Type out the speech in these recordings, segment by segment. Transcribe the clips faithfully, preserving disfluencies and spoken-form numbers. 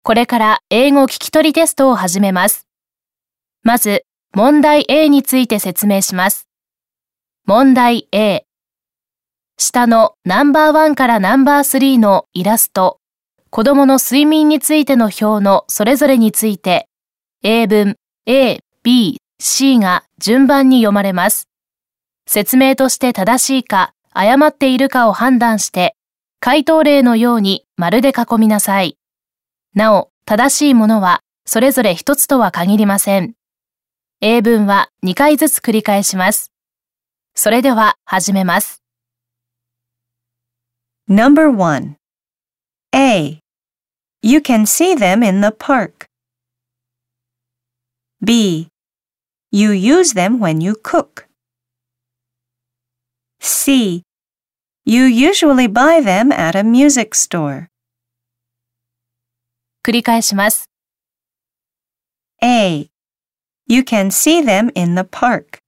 これから英語聞き取りテストを始めます。まず、問題 A について説明します。問題 A。下のナンバーワンからナンバースリーのイラスト、子供の睡眠についての表のそれぞれについて、英文 A、B、C が順番に読まれます。説明として正しいか、誤っているかを判断して、回答例のように丸で囲みなさい。なお、正しいものはそれぞれ一つとは限りません。英文はにかいずつ繰り返します。それでは始めます。 Number one. A. You can see them in the park. B. You use them when you cook. C. You usually buy them at a music store. 繰り返します。 A. You can see them in the park.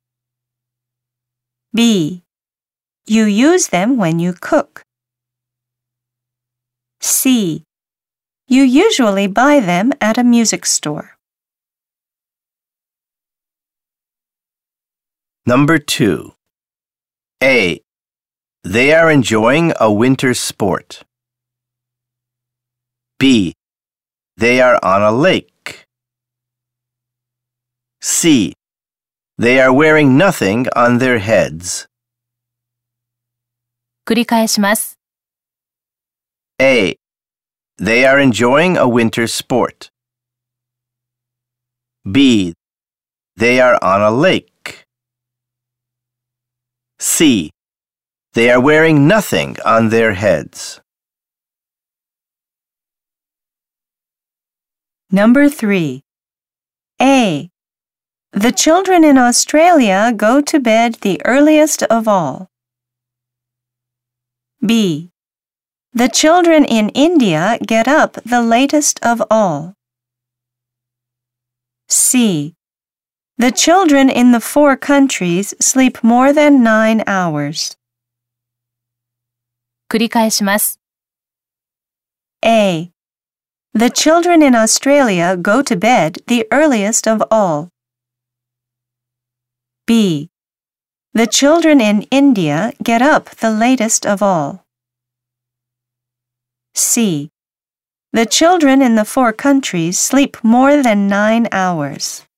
B. You use them when you cook. C. You usually buy them at a music store. Number two. A. They are enjoying a winter sport. B. They are on a lake. C. They are wearing nothing on their heads. 繰り返します。 A. They are enjoying a winter sport. B. They are on a lake. C. They are wearing nothing on their heads. Number three. A. The children in Australia go to bed the earliest of all. B. The children in India get up the latest of all. C. The children in the four countries sleep more than nine hours. 繰り返します。 A. The children in Australia go to bed the earliest of all. B. The children in India get up the latest of all. C. The children in the four countries sleep more than nine hours.